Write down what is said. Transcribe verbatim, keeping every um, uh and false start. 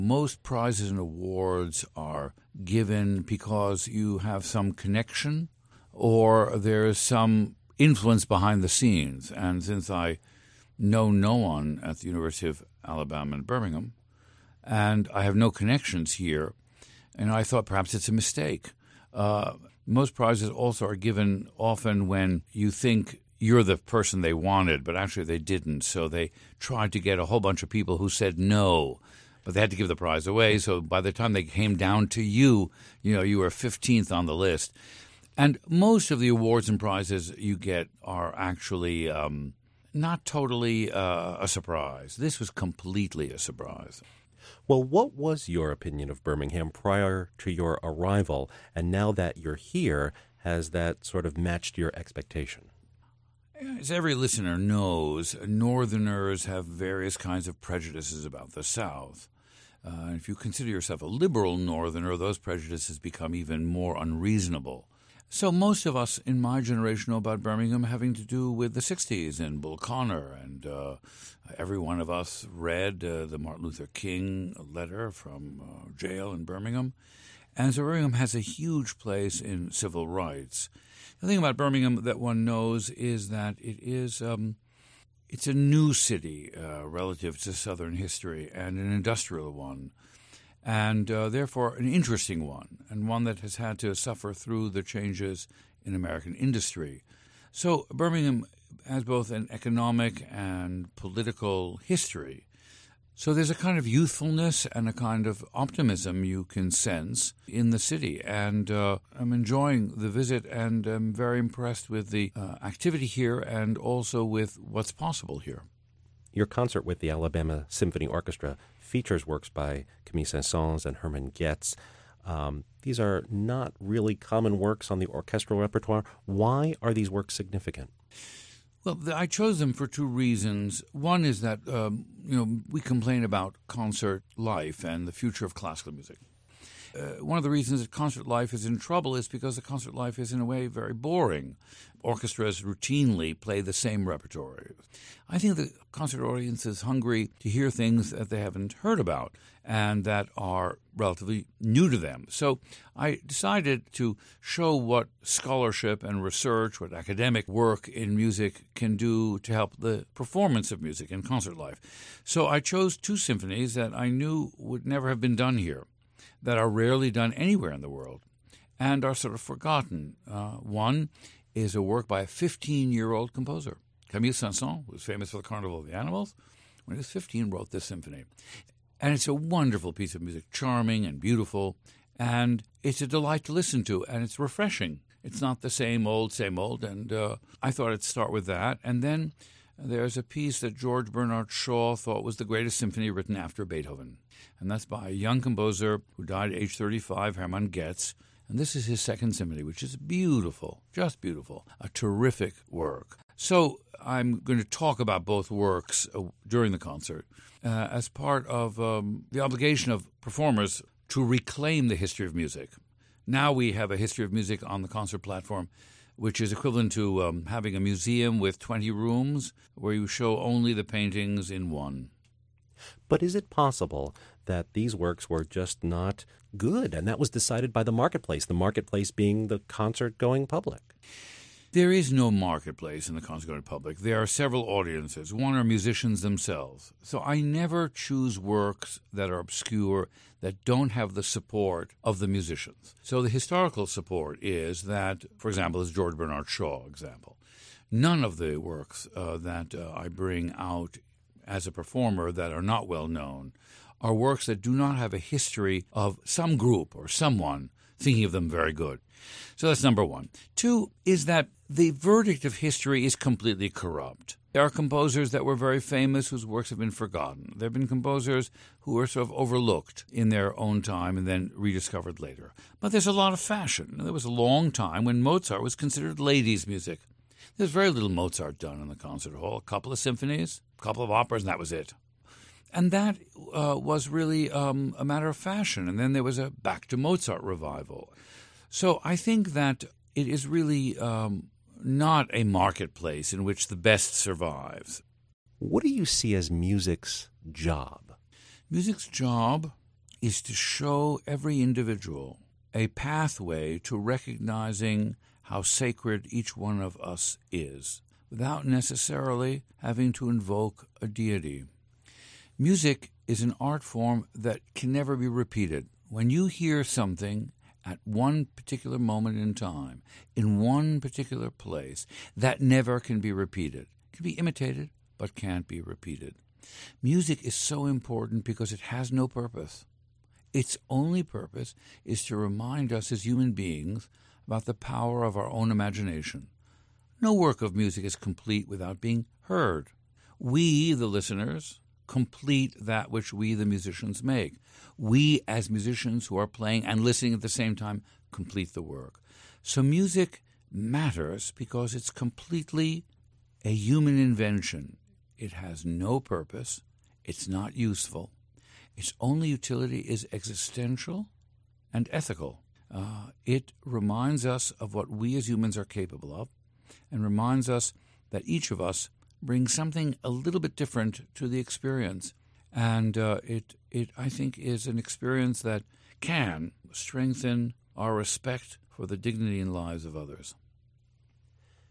Most prizes and awards are given because you have some connection or there's some influence behind the scenes. And since I know no one at the University of Alabama in Birmingham, and I have no connections here, and I thought perhaps it's a mistake. Uh, most prizes also are given often when you think you're the person they wanted, but actually they didn't. So they tried to get a whole bunch of people who said no, but they had to give the prize away. So by the time they came down to you, you know, you were fifteenth on the list. And most of the awards and prizes you get are actually um, not totally uh, a surprise. This was completely a surprise. Well, what was your opinion of Birmingham prior to your arrival? And now that you're here, has that sort of matched your expectation? As every listener knows, Northerners have various kinds of prejudices about the South. Uh, if you consider yourself a liberal Northerner, those prejudices become even more unreasonable. So most of us in my generation know about Birmingham having to do with the sixties and Bull Connor, and uh, every one of us read uh, the Martin Luther King letter from uh, jail in Birmingham. And so Birmingham has a huge place in civil rights. The thing about Birmingham that one knows is that it is um, it's a new city uh, relative to Southern history, and an industrial one, and uh, therefore an interesting one, and one that has had to suffer through the changes in American industry. So Birmingham has both an economic and political history. So there's a kind of youthfulness and a kind of optimism you can sense in the city. And uh, I'm enjoying the visit, and I'm very impressed with the uh, activity here and also with what's possible here. Your concert with the Alabama Symphony Orchestra features works by Camille Saint-Saëns and Hermann Goetz. Um, these are not really common works on the orchestral repertoire. Why are these works significant? Well, I chose them for two reasons. One is that, um, you know, we complain about concert life and the future of classical music. Uh, one of the reasons that concert life is in trouble is because the concert life is, in a way, very boring. Orchestras routinely play the same repertoire. I think the concert audience is hungry to hear things that they haven't heard about and that are relatively new to them. So I decided to show what scholarship and research, what academic work in music can do to help the performance of music in concert life. So I chose two symphonies that I knew would never have been done here, that are rarely done anywhere in the world, and are sort of forgotten. Uh, one is a work by a fifteen-year-old composer. Camille Saint-Saëns, who was famous for the Carnival of the Animals, when he was fifteen, wrote this symphony. And it's a wonderful piece of music, charming and beautiful, and it's a delight to listen to, and it's refreshing. It's not the same old, same old, and uh, I thought I'd start with that. And then there's a piece that George Bernard Shaw thought was the greatest symphony written after Beethoven, and that's by a young composer who died at age thirty-five, Hermann Goetz. And this is his second symphony, which is beautiful, just beautiful, a terrific work. So I'm going to talk about both works uh, during the concert uh, as part of um, the obligation of performers to reclaim the history of music. Now we have a history of music on the concert platform, which is equivalent to um, having a museum with twenty rooms where you show only the paintings in one. But is it possible that these works were just not good, and that was decided by the marketplace, the marketplace being the concert-going public? There is no marketplace in the concert-going public. There are several audiences. One are musicians themselves. So I never choose works that are obscure, that don't have the support of the musicians. So the historical support is that, for example, is George Bernard Shaw example. None of the works uh, that uh, I bring out as a performer that are not well known are works that do not have a history of some group or someone thinking of them very good. So that's number one. Two is that the verdict of history is completely corrupt. There are composers that were very famous whose works have been forgotten. There have been composers who were sort of overlooked in their own time and then rediscovered later. But there's a lot of fashion. There was a long time when Mozart was considered ladies' music. There's very little Mozart done in the concert hall. A couple of symphonies, a couple of operas, and that was it. And that uh, was really um, a matter of fashion. And then there was a Back to Mozart revival. So I think that it is really um, not a marketplace in which the best survives. What do you see as music's job? Music's job is to show every individual a pathway to recognizing how sacred each one of us is, without necessarily having to invoke a deity. Music is an art form that can never be repeated. When you hear something at one particular moment in time, in one particular place, that never can be repeated. It can be imitated, but can't be repeated. Music is so important because it has no purpose. Its only purpose is to remind us as human beings about the power of our own imagination. No work of music is complete without being heard. We, the listeners, complete that which we, the musicians, make. We, as musicians who are playing and listening at the same time, complete the work. So music matters because it's completely a human invention. It has no purpose. It's not useful. Its only utility is existential and ethical. Uh, it reminds us of what we as humans are capable of and reminds us that each of us brings something a little bit different to the experience. And uh, it, it, I think, is an experience that can strengthen our respect for the dignity and lives of others.